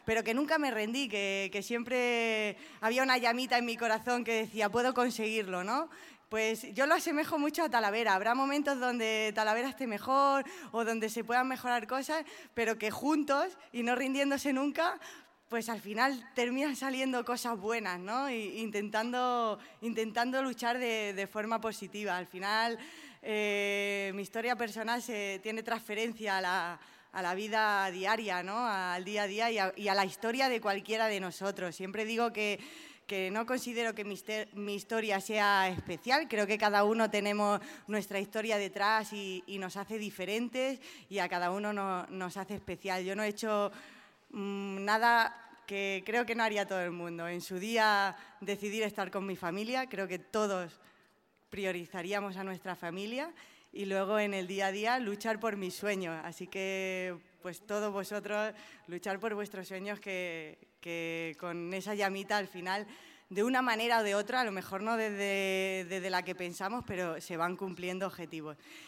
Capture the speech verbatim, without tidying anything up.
pero que nunca me rendí, que, que siempre había una llamita en mi corazón que decía, puedo conseguirlo, ¿no? Pues yo lo asemejo mucho a Talavera. Habrá momentos donde Talavera esté mejor o donde se puedan mejorar cosas, pero que juntos y no rindiéndose nunca, pues al final terminan saliendo cosas buenas, ¿no? Y, intentando, intentando luchar de, de forma positiva. Al final, eh, mi historia personal se, tiene transferencia a la, a la vida diaria, ¿no? Al día a día y a, y a la historia de cualquiera de nosotros. Siempre digo que que no considero que mi, mi historia sea especial, creo que cada uno tenemos nuestra historia detrás y, y nos hace diferentes y a cada uno no, nos hace especial. Yo no he hecho mmm, nada que creo que no haría todo el mundo. En su día decidir estar con mi familia, creo que todos priorizaríamos a nuestra familia y luego en el día a día luchar por mis sueños. Así que pues todos vosotros luchar por vuestros sueños que, que con esa llamita al final, de una manera o de otra, a lo mejor no desde, desde la que pensamos, pero se van cumpliendo objetivos.